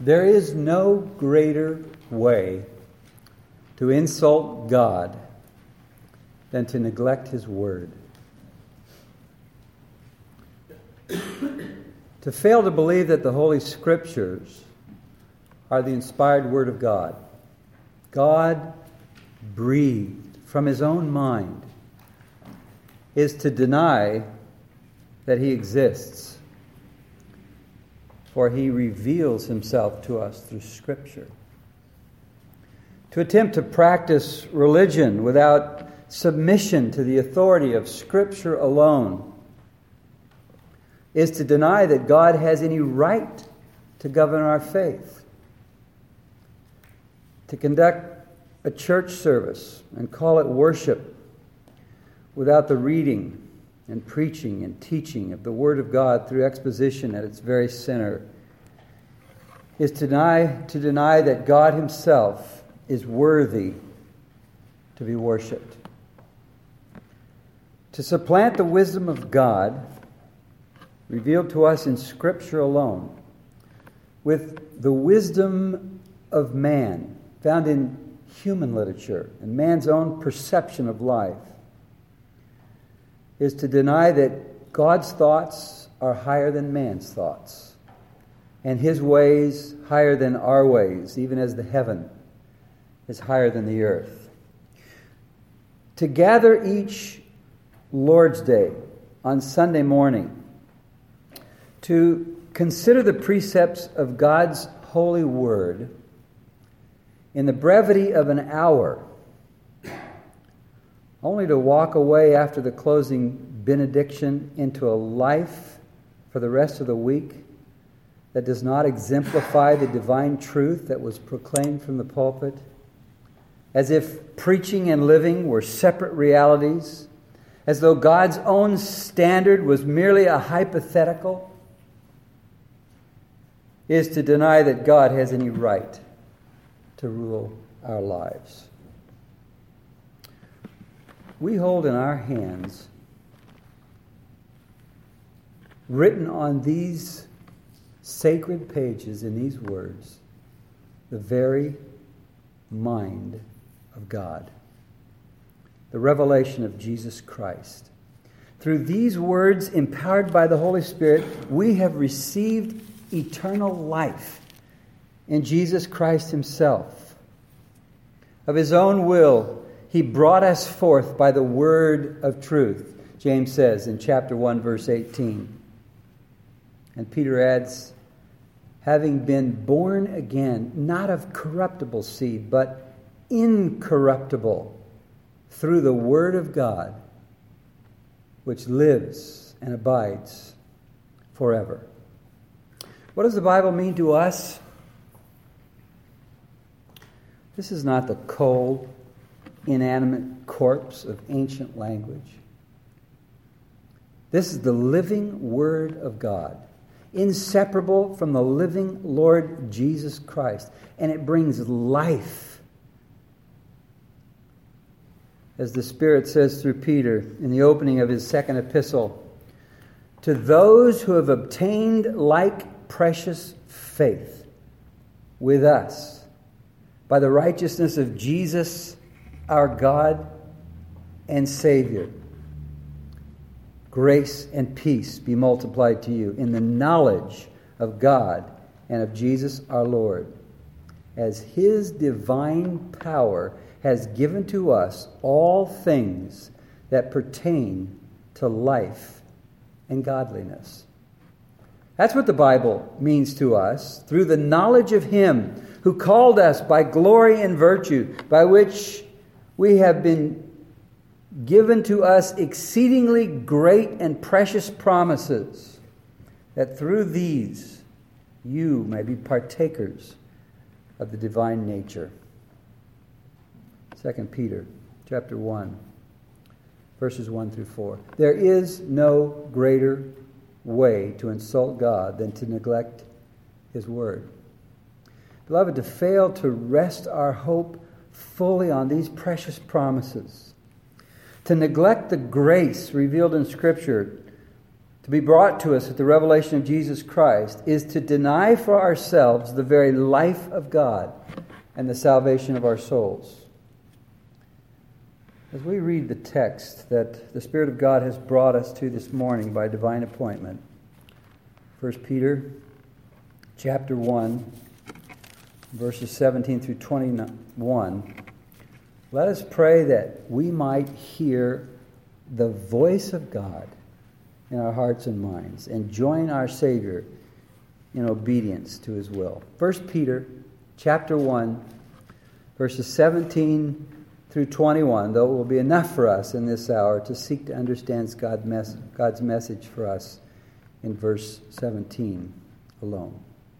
There is no greater way to insult God than to neglect His Word. To fail to believe that the Holy Scriptures are the inspired Word of God, God breathed from His own mind, is to deny that He exists, for He reveals Himself to us through Scripture. To attempt to practice religion without submission to the authority of Scripture alone is to deny that God has any right to govern our faith. To conduct a church service and call it worship without the reading and preaching and teaching of the Word of God through exposition at its very center is to deny that God Himself is worthy to be worshipped. To supplant the wisdom of God revealed to us in Scripture alone with the wisdom of man found in human literature and man's own perception of life is to deny that God's thoughts are higher than man's thoughts and His ways higher than our ways, even as the heaven is higher than the earth. To gather each Lord's Day on Sunday morning to consider the precepts of God's holy Word in the brevity of an hour, only to walk away after the closing benediction into a life for the rest of the week that does not exemplify the divine truth that was proclaimed from the pulpit, as if preaching and living were separate realities, as though God's own standard was merely a hypothetical, is to deny that God has any right to rule our lives. We hold in our hands, written on these sacred pages in these words, the very mind of God, the revelation of Jesus Christ. Through these words, empowered by the Holy Spirit, we have received eternal life in Jesus Christ Himself. Of His own will, He brought us forth by the word of truth, James says in chapter 1, verse 18. And Peter adds, having been born again, not of corruptible seed, but incorruptible, through the Word of God, which lives and abides forever. What does the Bible mean to us? This is not the cold, inanimate corpse of ancient language. This is the living Word of God, inseparable from the living Lord Jesus Christ, and it brings life. As the Spirit says through Peter in the opening of his second epistle, to those who have obtained like precious faith with us by the righteousness of Jesus, our God and Savior, grace and peace be multiplied to you in the knowledge of God and of Jesus our Lord, as His divine power has given to us all things that pertain to life and godliness. That's what the Bible means to us, through the knowledge of Him who called us by glory and virtue, by which we have been given to us exceedingly great and precious promises, that through these you may be partakers of the divine nature. 2 Peter chapter 1, verses 1 through 4. There is no greater way to insult God than to neglect His Word. Beloved, to fail to rest our hope fully on these precious promises, to neglect the grace revealed in Scripture to be brought to us at the revelation of Jesus Christ, is to deny for ourselves the very life of God and the salvation of our souls. As we read the text that the Spirit of God has brought us to this morning by divine appointment, 1 Peter chapter 1, verses 17 through 21, let us pray that we might hear the voice of God in our hearts and minds and join our Savior in obedience to His will. 1 Peter chapter 1, verses 17 through 21, though it will be enough for us in this hour to seek to understand God's message for us in verse 17 alone.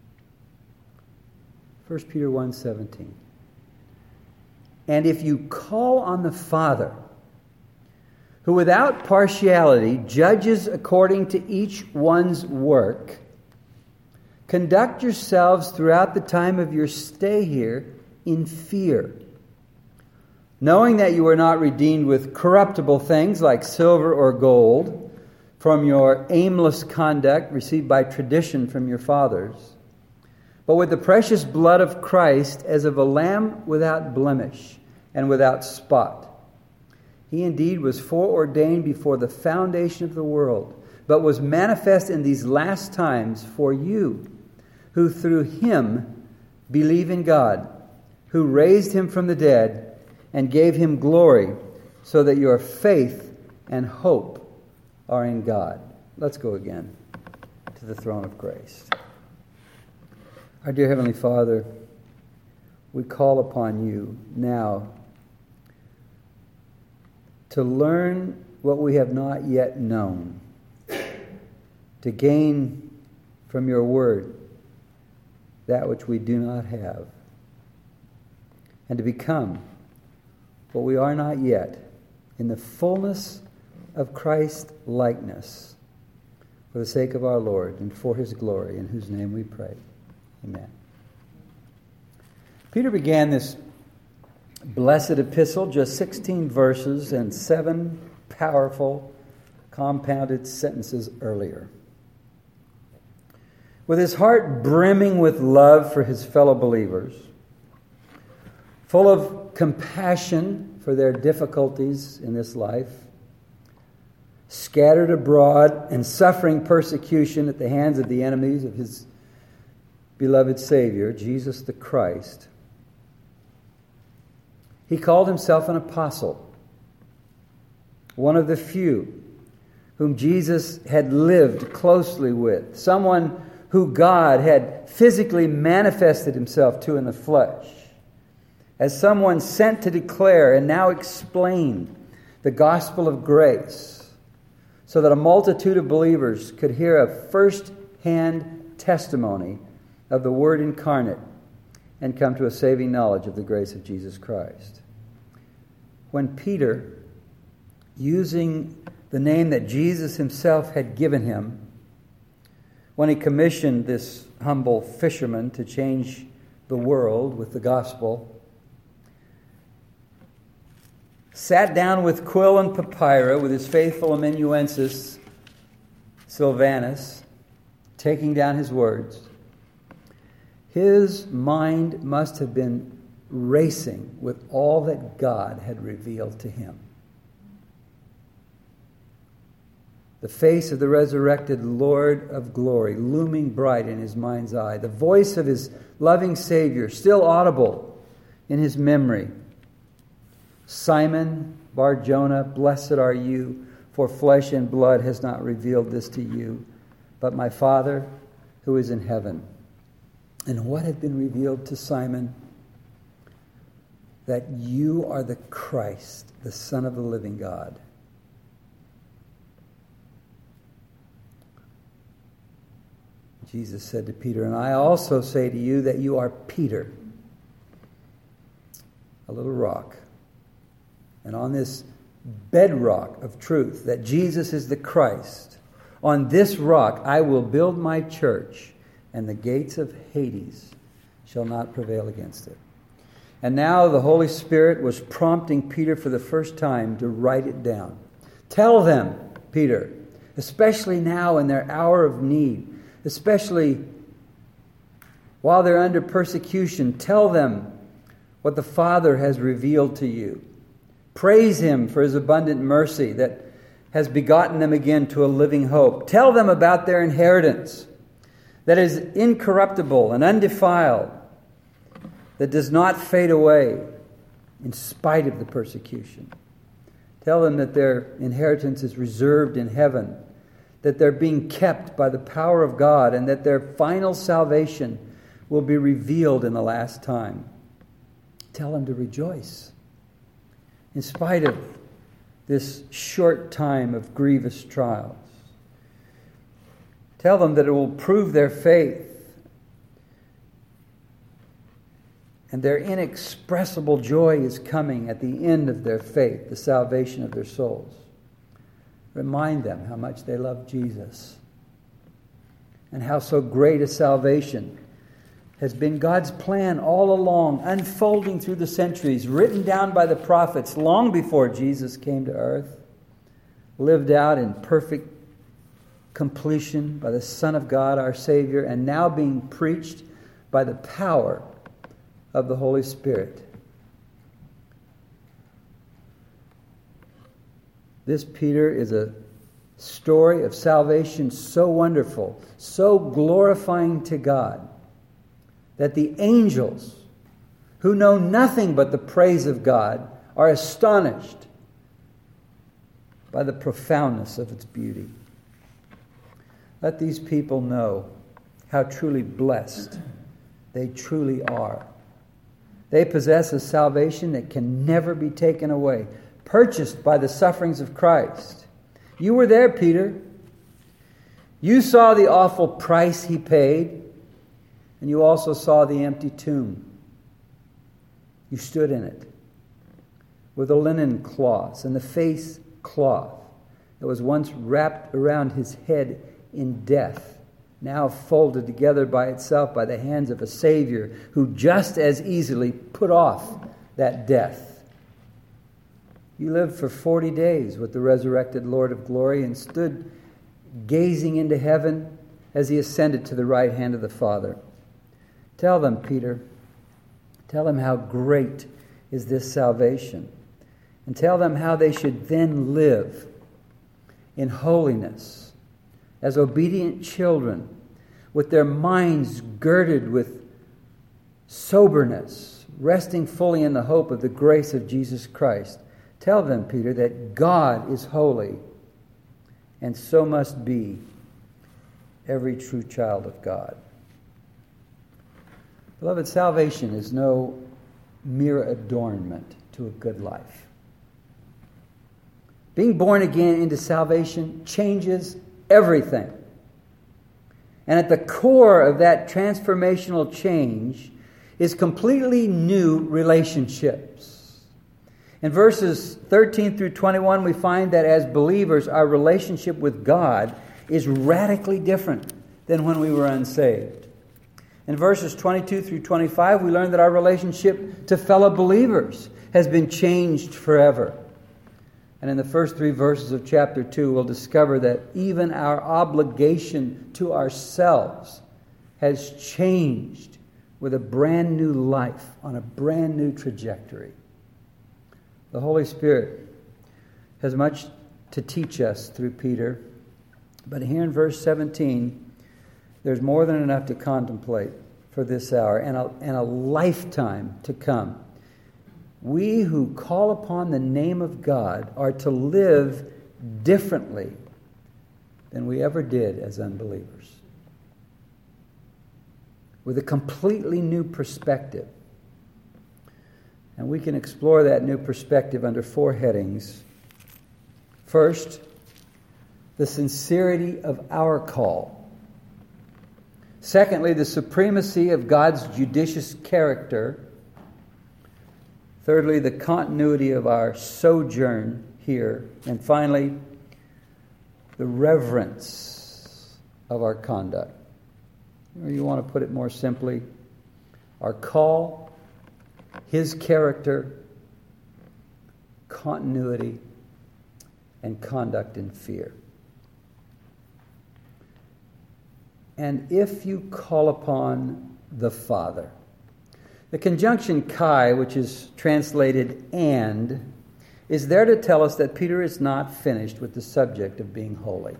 1 Peter 1:17. And if you call on the Father, who without partiality judges according to each one's work, conduct yourselves throughout the time of your stay here in fear, knowing that you are not redeemed with corruptible things like silver or gold from your aimless conduct received by tradition from your fathers, but with the precious blood of Christ as of a lamb without blemish and without spot. He indeed was foreordained before the foundation of the world, but was manifest in these last times for you, who through Him believe in God, who raised Him from the dead and gave Him glory, so that your faith and hope are in God. Let's go again to the throne of grace. Our dear Heavenly Father, we call upon You now to learn what we have not yet known, to gain from Your Word that which we do not have, and to become what we are not yet in the fullness of Christ's likeness, for the sake of our Lord and for His glory, in whose name we pray. Amen. Peter began this blessed epistle, just 16 verses and 7 powerful, compounded sentences earlier. With his heart brimming with love for his fellow believers, full of compassion for their difficulties in this life, scattered abroad and suffering persecution at the hands of the enemies of his beloved Savior, Jesus the Christ, he called himself an apostle, one of the few whom Jesus had lived closely with, someone who God had physically manifested Himself to in the flesh, as someone sent to declare and now explain the gospel of grace, so that a multitude of believers could hear a first-hand testimony of the Word incarnate and come to a saving knowledge of the grace of Jesus Christ. When Peter, using the name that Jesus Himself had given him, when he commissioned this humble fisherman to change the world with the gospel, sat down with quill and papyrus with his faithful amanuensis Silvanus, taking down his words, his mind must have been racing with all that God had revealed to him. The face of the resurrected Lord of glory looming bright in his mind's eye. The voice of his loving Savior still audible in his memory. Simon Bar-Jonah, blessed are you, for flesh and blood has not revealed this to you, but my Father who is in heaven. And what had been revealed to Simon? That you are the Christ, the Son of the living God. Jesus said to Peter, and I also say to you that you are Peter, a little rock. And on this bedrock of truth, that Jesus is the Christ, on this rock I will build my church, and the gates of Hades shall not prevail against it. And now the Holy Spirit was prompting Peter for the first time to write it down. Tell them, Peter, especially now in their hour of need, especially while they're under persecution. Tell them what the Father has revealed to you. Praise Him for His abundant mercy that has begotten them again to a living hope. Tell them about their inheritance that is incorruptible and undefiled, that does not fade away in spite of the persecution. Tell them that their inheritance is reserved in heaven, that they're being kept by the power of God, and that their final salvation will be revealed in the last time. Tell them to rejoice in spite of this short time of grievous trials. Tell them that it will prove their faith and their inexpressible joy is coming at the end of their faith, the salvation of their souls. Remind them how much they love Jesus and how so great a salvation has been God's plan all along, unfolding through the centuries, written down by the prophets long before Jesus came to earth, lived out in perfect completion by the Son of God, our Savior, and now being preached by the power of the Holy Spirit. This, Peter, is a story of salvation so wonderful, so glorifying to God, that the angels, who know nothing but the praise of God, are astonished by the profoundness of its beauty. Let these people know how truly blessed they truly are. They possess a salvation that can never be taken away, purchased by the sufferings of Christ. You were there, Peter. You saw the awful price He paid, and you also saw the empty tomb. You stood in it with the linen cloths and the face cloth that was once wrapped around His head in death, now folded together by itself by the hands of a Savior who just as easily put off that death. You lived for 40 days with the resurrected Lord of glory and stood gazing into heaven as He ascended to the right hand of the Father. Tell them, Peter, tell them how great is this salvation, and tell them how they should then live in holiness as obedient children, with their minds girded with soberness, resting fully in the hope of the grace of Jesus Christ. Tell them, Peter, that God is holy, and so must be every true child of God. Beloved, salvation is no mere adornment to a good life. Being born again into salvation changes everything. And at the core of that transformational change is completely new relationships. In verses 13 through 21, we find that as believers, our relationship with God is radically different than when we were unsaved. In verses 22 through 25, we learn that our relationship to fellow believers has been changed forever. And in the first 3 verses of chapter 2, we'll discover that even our obligation to ourselves has changed with a brand new life on a brand new trajectory. The Holy Spirit has much to teach us through Peter, but here in verse 17, there's more than enough to contemplate for this hour and a lifetime to come. We who call upon the name of God are to live differently than we ever did as unbelievers, with a completely new perspective. And we can explore that new perspective under 4 headings. First, the sincerity of our call. Secondly, the supremacy of God's judicious character. Thirdly, the continuity of our sojourn here. And finally, the reverence of our conduct. Or you want to put it more simply, our call, His character, continuity, and conduct in fear. and if you call upon the Father. The conjunction kai, which is translated and, is there to tell us that Peter is not finished with the subject of being holy.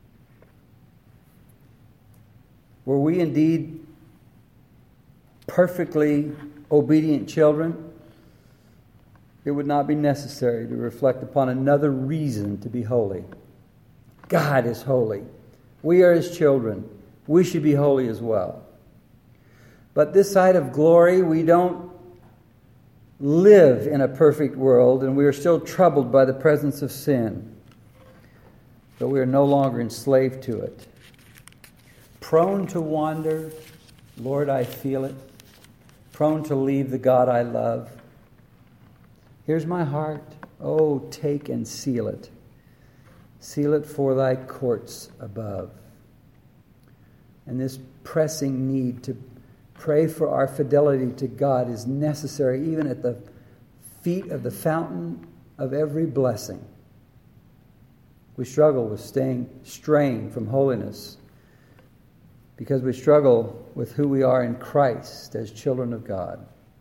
Were we indeed perfectly obedient children, it would not be necessary to reflect upon another reason to be holy. God is holy. We are His children. We should be holy as well. But this side of glory, we don't live in a perfect world, and we are still troubled by the presence of sin. But we are no longer enslaved to it. Prone to wander, Lord, I feel it. Prone to leave the God I love. Here's my heart. Oh, take and seal it. Seal it for thy courts above. And this pressing need to pray for our fidelity to God is necessary even at the feet of the fountain of every blessing. We struggle with straying from holiness because we struggle with who we are in Christ as children of God.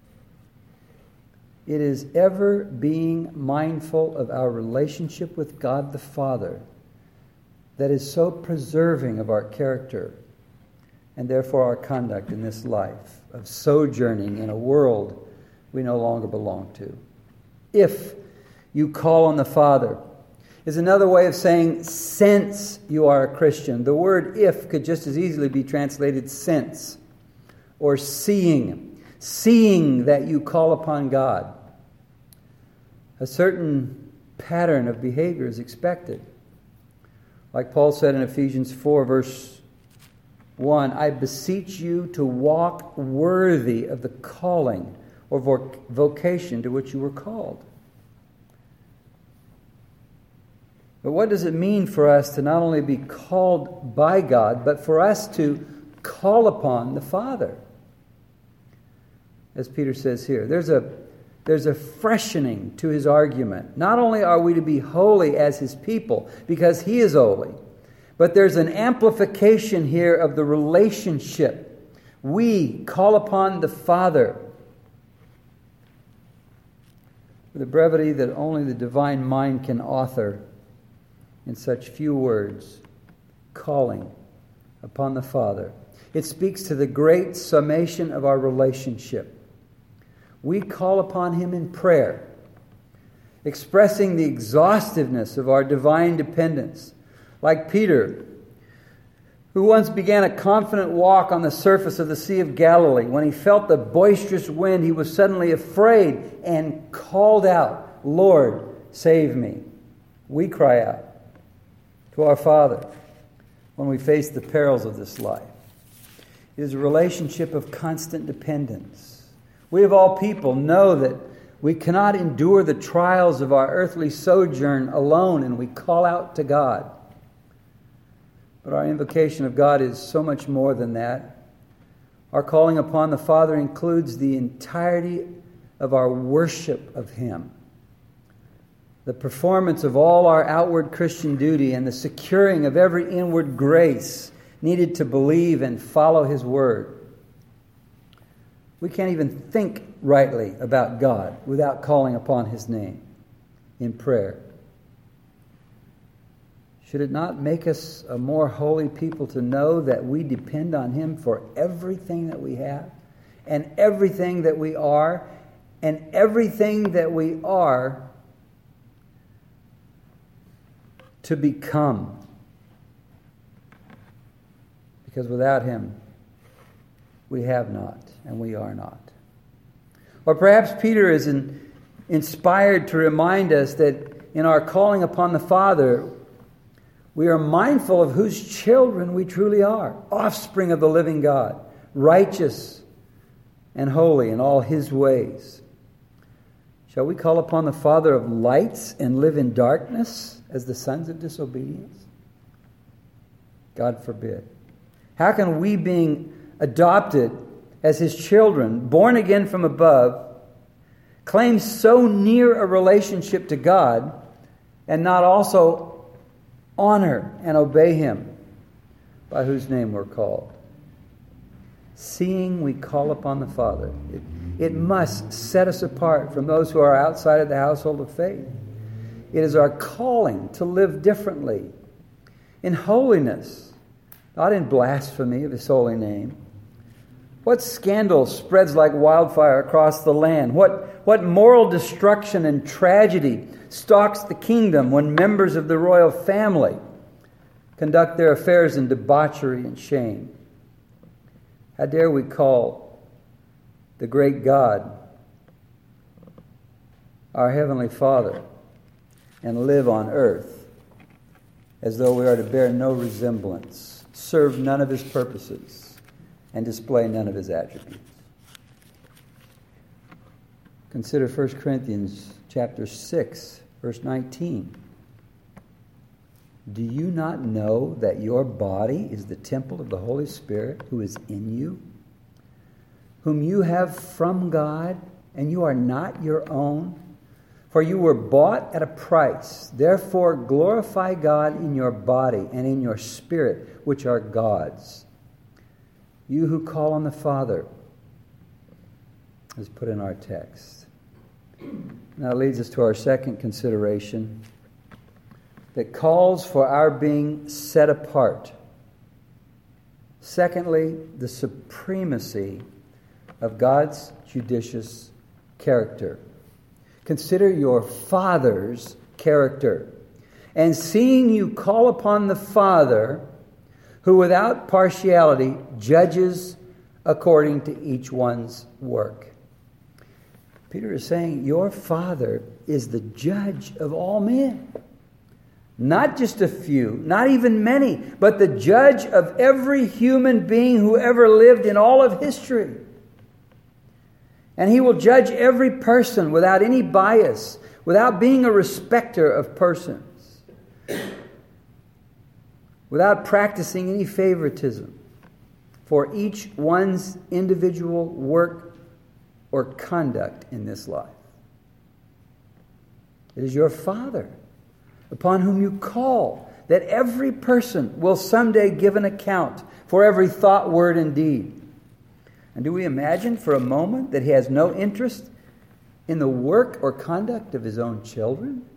It is ever being mindful of our relationship with God the Father that is so preserving of our character and therefore our conduct in this life of sojourning in a world we no longer belong to. If you call on the Father is another way of saying since you are a Christian. The word if could just as easily be translated since or seeing that you call upon God. A certain pattern of behavior is expected. Like Paul said in Ephesians 4, verse 1, I beseech you to walk worthy of the calling or vocation to which you were called. But what does it mean for us to not only be called by God, but for us to call upon the Father? As Peter says here, there's a freshening to his argument. Not only are we to be holy as His people, because He is holy, but there's an amplification here of the relationship. We call upon the Father. With a brevity that only the divine mind can author in such few words, calling upon the Father. It speaks to the great summation of our relationship. We call upon Him in prayer, expressing the exhaustiveness of our divine dependence. Like Peter, who once began a confident walk on the surface of the Sea of Galilee. When he felt the boisterous wind, he was suddenly afraid and called out, Lord, save me. We cry out to our Father when we face the perils of this life. It is a relationship of constant dependence. We of all people know that we cannot endure the trials of our earthly sojourn alone, and we call out to God. But our invocation of God is so much more than that. Our calling upon the Father includes the entirety of our worship of Him, the performance of all our outward Christian duty, and the securing of every inward grace needed to believe and follow His Word. We can't even think rightly about God without calling upon His name in prayer. Should it not make us a more holy people to know that we depend on Him for everything that we have and everything that we are and everything that we are to become? Because without Him, we have not, and we are not. Or perhaps Peter is inspired to remind us that in our calling upon the Father, we are mindful of whose children we truly are, offspring of the living God, righteous and holy in all His ways. Shall we call upon the Father of lights and live in darkness as the sons of disobedience? God forbid. How can we, being adopted as His children, born again from above, claim so near a relationship to God and not also honor and obey Him? by whose name we're called. Seeing we call upon the Father. It must set us apart from those who are outside of the household of faith. It is our calling to live differently, in holiness, not in blasphemy of His holy name. What scandal spreads like wildfire across the land? What moral destruction and tragedy stalks the kingdom when members of the royal family conduct their affairs in debauchery and shame? How dare we call the great God our Heavenly Father and live on earth as though we are to bear no resemblance, serve none of His purposes, and display none of His attributes. Consider 1 Corinthians chapter 6, verse 19. Do you not know that your body is the temple of the Holy Spirit who is in you, whom you have from God, and you are not your own? For you were bought at a price. Therefore glorify God in your body and in your spirit, which are God's. You who call on the Father, is put in our text. Now it leads us to our second consideration that calls for our being set apart. Secondly, the supremacy of God's judicious character. Consider your Father's character. And seeing you call upon the Father, who without partiality judges according to each one's work. Peter is saying your Father is the judge of all men. Not just a few, not even many, but the judge of every human being who ever lived in all of history. And He will judge every person without any bias, without being a respecter of persons, without practicing any favoritism for each one's individual work or conduct in this life. It is your Father upon whom you call, that every person will someday give an account for every thought, word, and deed. And do we imagine for a moment that He has no interest in the work or conduct of His own children?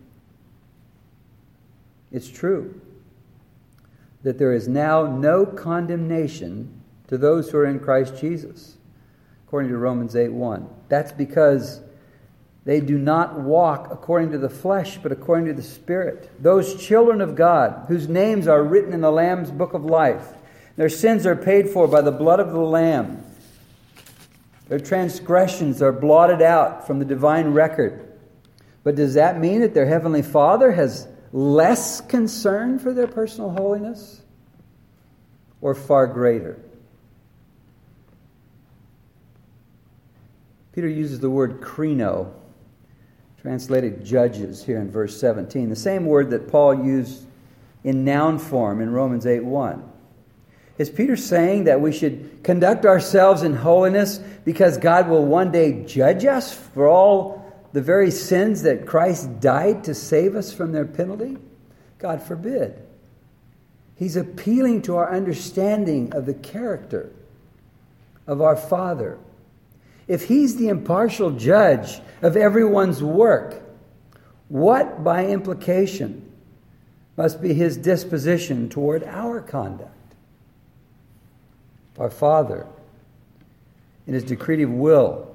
It's true that there is now no condemnation to those who are in Christ Jesus, according to Romans 8:1. That's because they do not walk according to the flesh, but according to the Spirit. Those children of God, whose names are written in the Lamb's book of life, their sins are paid for by the blood of the Lamb. Their transgressions are blotted out from the divine record. But does that mean that their Heavenly Father has less concern for their personal holiness? Or far greater? Peter uses the word krino, translated judges, here in verse 17. The same word that Paul used in noun form in Romans 8:1. Is Peter saying that we should conduct ourselves in holiness because God will one day judge us for all the very sins that Christ died to save us from their penalty? God forbid. He's appealing to our understanding of the character of our Father. If He's the impartial judge of everyone's work, what, by implication, must be His disposition toward our conduct? Our Father, in His decretive will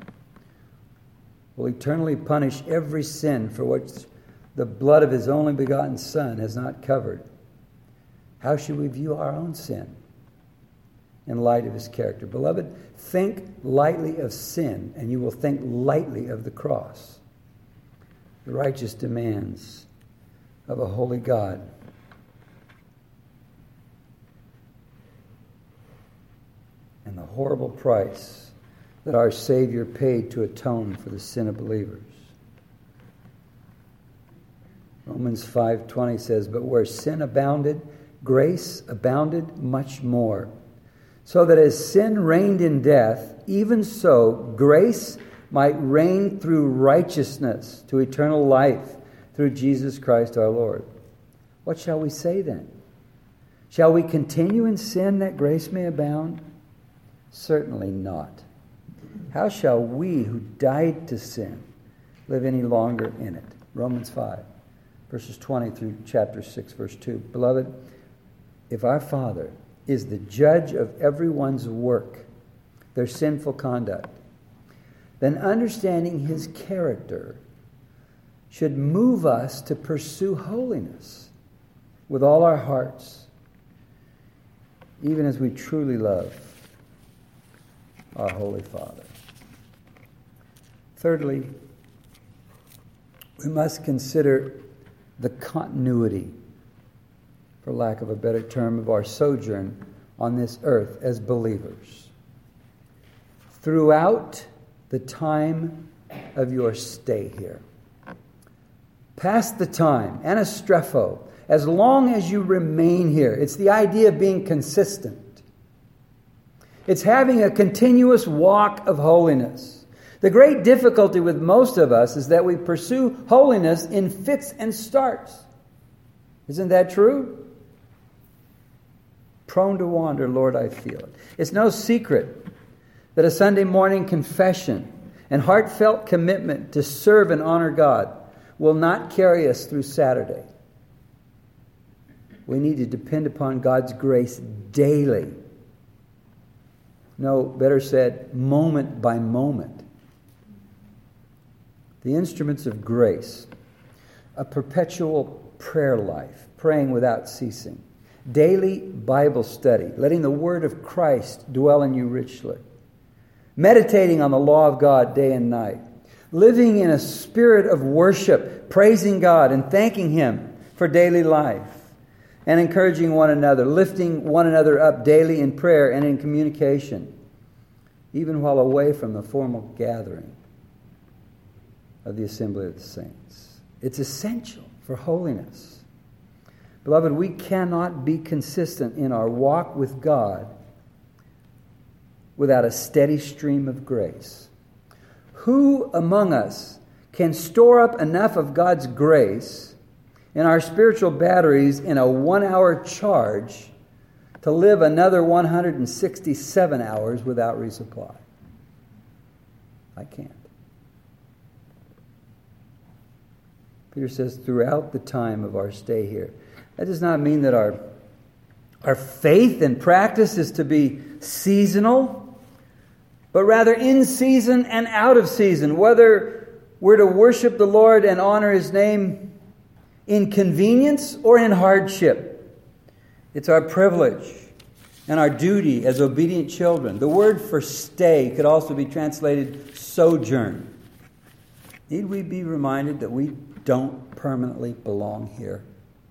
eternally punish every sin for which the blood of His only begotten Son has not covered. How should we view our own sin in light of His character? Beloved, think lightly of sin, and you will think lightly of the cross. The righteous demands of a holy God. And the horrible price that our Savior paid to atone for the sin of believers. Romans 5:20 says, "But where sin abounded, grace abounded much more. So that as sin reigned in death, even so grace might reign through righteousness to eternal life through Jesus Christ our Lord." What shall we say then? Shall we continue in sin that grace may abound? Certainly not. How shall we who died to sin live any longer in it? Romans 5, verses 20 through chapter 6, verse 2. Beloved, if our Father is the judge of everyone's work, their sinful conduct, then understanding His character should move us to pursue holiness with all our hearts, even as we truly love our Holy Father. Thirdly, we must consider the continuity, for lack of a better term, of our sojourn on this earth as believers. Throughout the time of your stay here, past the time, anastrepho, as long as you remain here. It's the idea of being consistent. It's having a continuous walk of holiness. The great difficulty with most of us is that we pursue holiness in fits and starts. Isn't that true? Prone to wander, Lord, I feel it. It's no secret that a Sunday morning confession and heartfelt commitment to serve and honor God will not carry us through Saturday. We need to depend upon God's grace daily. No, better said, moment by moment. The instruments of grace, a perpetual prayer life, praying without ceasing, daily Bible study, letting the Word of Christ dwell in you richly, meditating on the law of God day and night, living in a spirit of worship, praising God and thanking Him for daily life, and encouraging one another, lifting one another up daily in prayer and in communication, even while away from the formal gathering of the assembly of the saints. It's essential for holiness. Beloved, we cannot be consistent in our walk with God without a steady stream of grace. Who among us can store up enough of God's grace in our spiritual batteries in a 1-hour charge to live another 167 hours without resupply? I can't. Peter says, throughout the time of our stay here. That does not mean that our faith and practice is to be seasonal, but rather in season and out of season. Whether we're to worship the Lord and honor His name in convenience or in hardship, it's our privilege and our duty as obedient children. The word for stay could also be translated sojourn. Need we be reminded that we don't permanently belong here?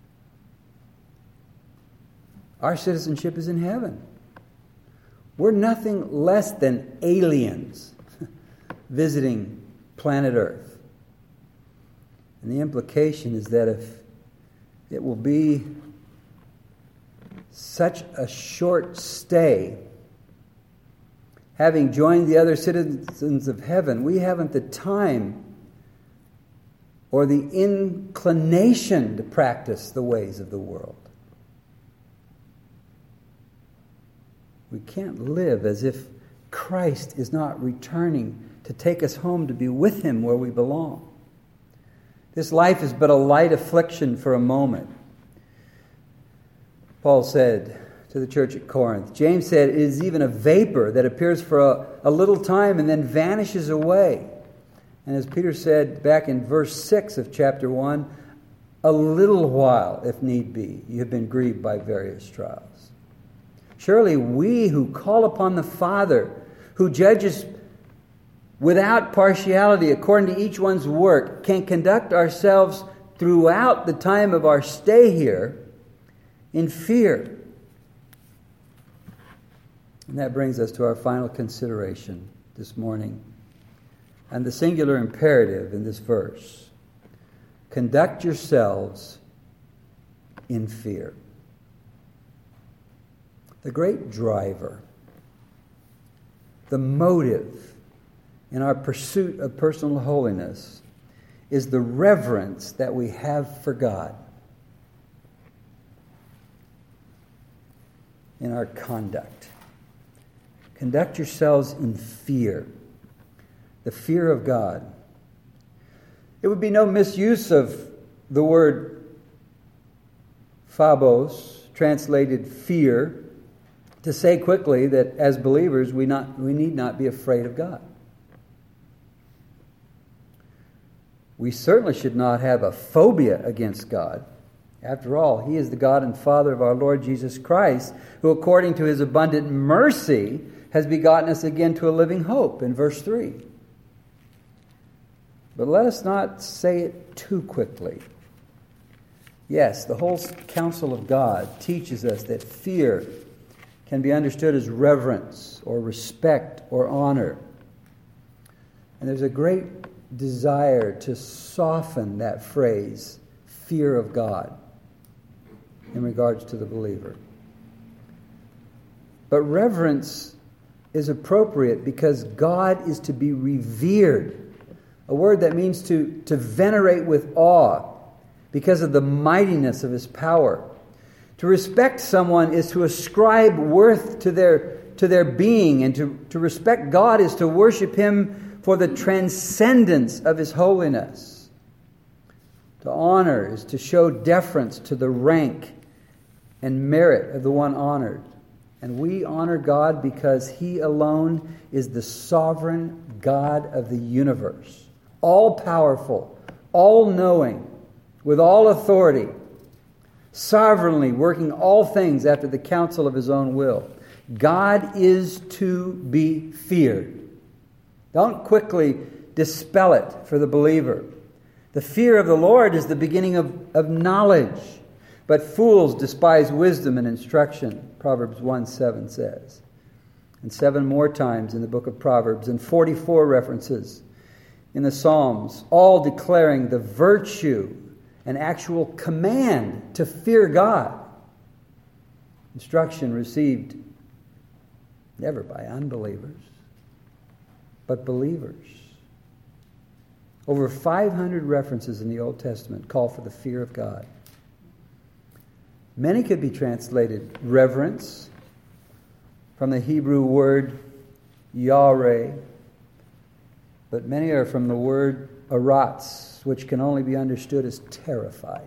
Our citizenship is in heaven. We're nothing less than aliens visiting planet Earth. And the implication is that if it will be such a short stay, having joined the other citizens of heaven, we haven't the time or the inclination to practice the ways of the world. We can't live as if Christ is not returning to take us home to be with Him where we belong. This life is but a light affliction for a moment. Paul said to the church at Corinth. James said it is even a vapor that appears for a little time and then vanishes away. And as Peter said back in verse 6 of chapter 1, a little while, if need be, you have been grieved by various trials. Surely we who call upon the Father, who judges without partiality according to each one's work, can conduct ourselves throughout the time of our stay here in fear. And that brings us to our final consideration this morning, and the singular imperative in this verse. Conduct yourselves in fear. The great driver, the motive in our pursuit of personal holiness is the reverence that we have for God. in our conduct. Conduct yourselves in fear, the fear of God. It would be no misuse of the word phobos, translated fear, to say quickly that as believers we need not be afraid of God. We certainly should not have a phobia against God. After all, He is the God and Father of our Lord Jesus Christ, who according to His abundant mercy has begotten us again to a living hope, in verse 3. But let us not say it too quickly. Yes, the whole counsel of God teaches us that fear can be understood as reverence or respect or honor. And there's a great desire to soften that phrase, fear of God, in regards to the believer. But reverence is appropriate because God is to be revered, a word that means to venerate with awe because of the mightiness of His power. To respect someone is to ascribe worth to their being, and to respect God is to worship Him for the transcendence of His holiness. To honor is to show deference to the rank and merit of the one honored. And we honor God because He alone is the sovereign God of the universe, all-powerful, all-knowing, with all authority, sovereignly working all things after the counsel of His own will. God is to be feared. Don't quickly dispel it for the believer. The fear of the Lord is the beginning of knowledge, but fools despise wisdom and instruction, Proverbs 1:7 says. And 7 more times in the book of Proverbs, and 44 references in the Psalms, all declaring the virtue and actual command to fear God. Instruction received never by unbelievers, but believers. Over 500 references in the Old Testament call for the fear of God. Many could be translated reverence, from the Hebrew word yareh, but many are from the word aratz, which can only be understood as terrified.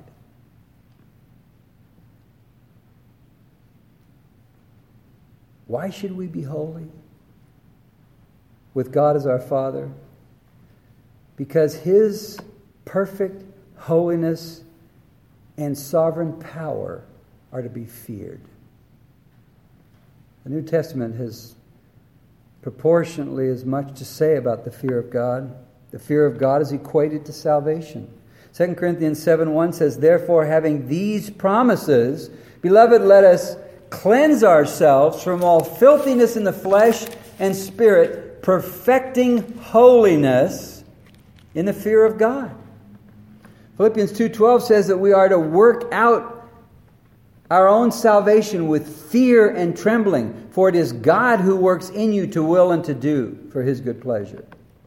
Why should we be holy with God as our Father? Because His perfect holiness and sovereign power are to be feared. The New Testament has proportionately as much to say about the fear of God. The fear of God is equated to salvation. 2 Corinthians 7:1 says, "Therefore, having these promises, beloved, let us cleanse ourselves from all filthiness in the flesh and spirit, perfecting holiness in the fear of God." Philippians 2:12 says that we are to work out our own salvation with fear and trembling, for it is God who works in you to will and to do for His good pleasure.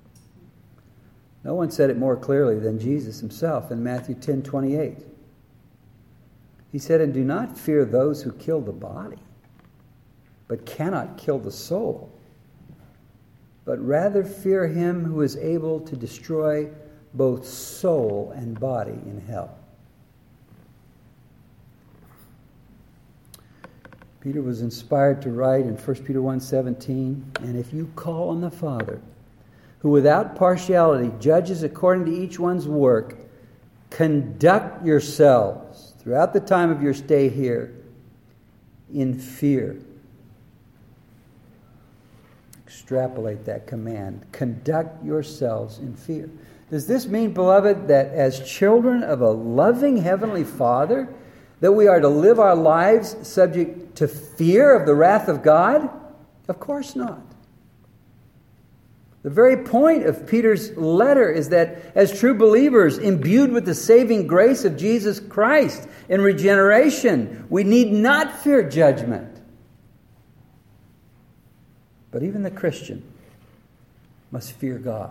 No one said it more clearly than Jesus Himself in Matthew 10:28. He said, "And do not fear those who kill the body, but cannot kill the soul, but rather fear Him who is able to destroy both soul and body in hell." Peter was inspired to write in 1 Peter 1:17, "And if you call on the Father, who without partiality judges according to each one's work, conduct yourselves throughout the time of your stay here in fear." Extrapolate that command. Conduct yourselves in fear. Does this mean, beloved, that as children of a loving Heavenly Father, that we are to live our lives subject to fear of the wrath of God? Of course not. The very point of Peter's letter is that as true believers, imbued with the saving grace of Jesus Christ in regeneration, we need not fear judgment. But even the Christian must fear God.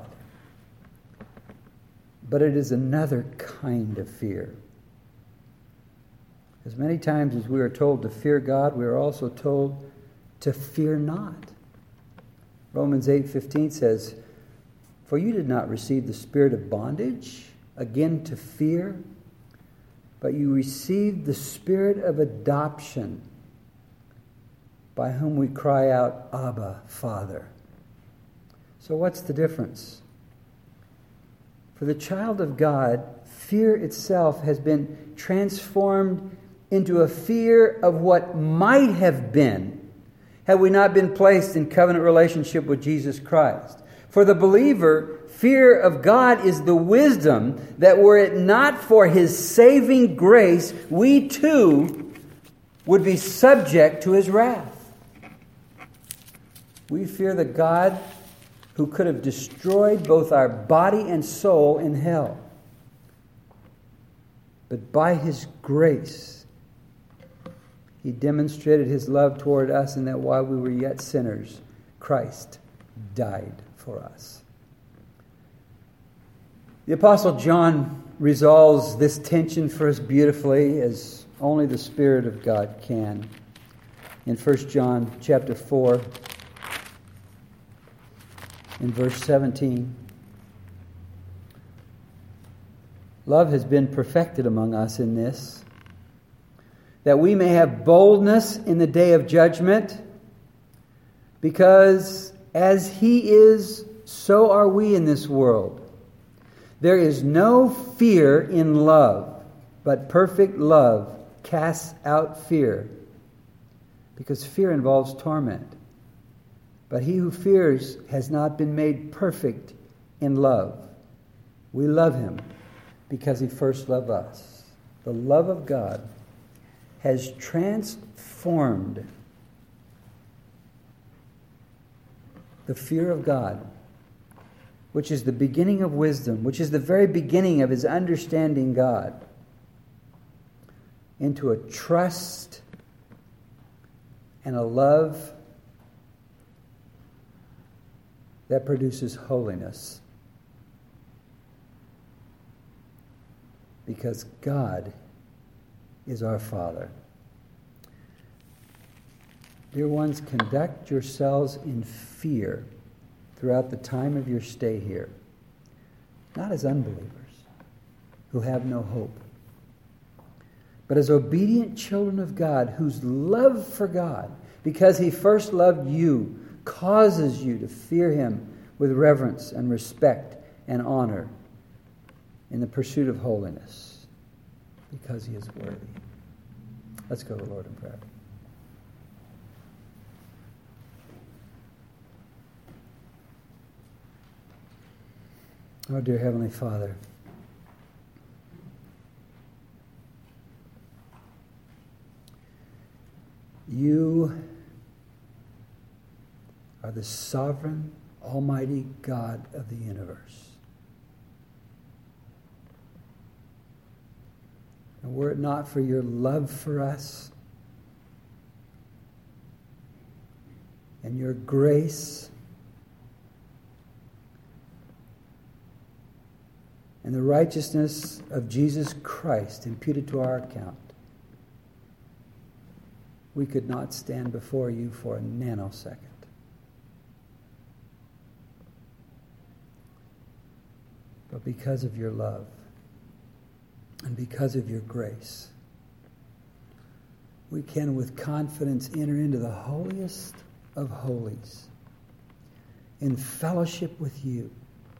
But it is another kind of fear. As many times as we are told to fear God, we are also told to fear not. Romans 8:15 says, "For you did not receive the spirit of bondage, again to fear, but you received the spirit of adoption, by whom we cry out, Abba, Father." So what's the difference? For the child of God, fear itself has been transformed into a fear of what might have been had we not been placed in covenant relationship with Jesus Christ. For the believer, fear of God is the wisdom that were it not for His saving grace, we too would be subject to His wrath. We fear the God who could have destroyed both our body and soul in hell. But by His grace, He demonstrated His love toward us in that while we were yet sinners, Christ died for us. The Apostle John resolves this tension for us beautifully as only the Spirit of God can. In 1 John chapter 4, in verse 17, love has been perfected among us in this, that we may have boldness in the day of judgment, because as He is, so are we in this world. There is no fear in love, but perfect love casts out fear, because fear involves torment. But he who fears has not been made perfect in love. We love Him because He first loved us. The love of God has transformed the fear of God, which is the beginning of wisdom, which is the very beginning of His understanding God, into a trust and a love that produces holiness. Because God is our Father. Dear ones, conduct yourselves in fear throughout the time of your stay here, not as unbelievers who have no hope, but as obedient children of God whose love for God, because He first loved you, causes you to fear Him with reverence and respect and honor in the pursuit of holiness, because He is worthy. Let's go to the Lord in prayer. Oh, dear Heavenly Father, You are the sovereign, almighty God of the universe. And were it not for Your love for us and Your grace and the righteousness of Jesus Christ imputed to our account, we could not stand before You for a nanosecond. But because of Your love and because of Your grace, we can with confidence enter into the holiest of holies in fellowship with You,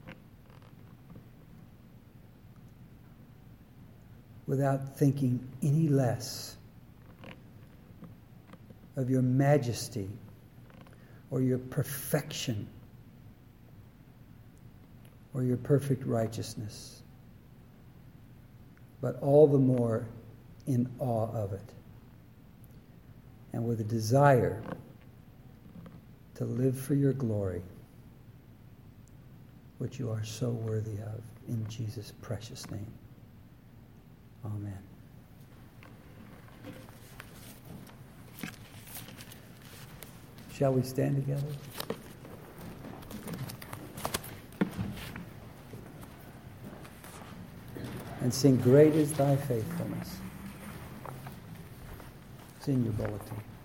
without thinking any less of Your majesty or Your perfection or Your perfect righteousness, but all the more in awe of it, and with a desire to live for Your glory, which You are so worthy of. In Jesus' precious name. Amen. Shall we stand together? And sing, "Great is Thy faithfulness." It's in your bulletin.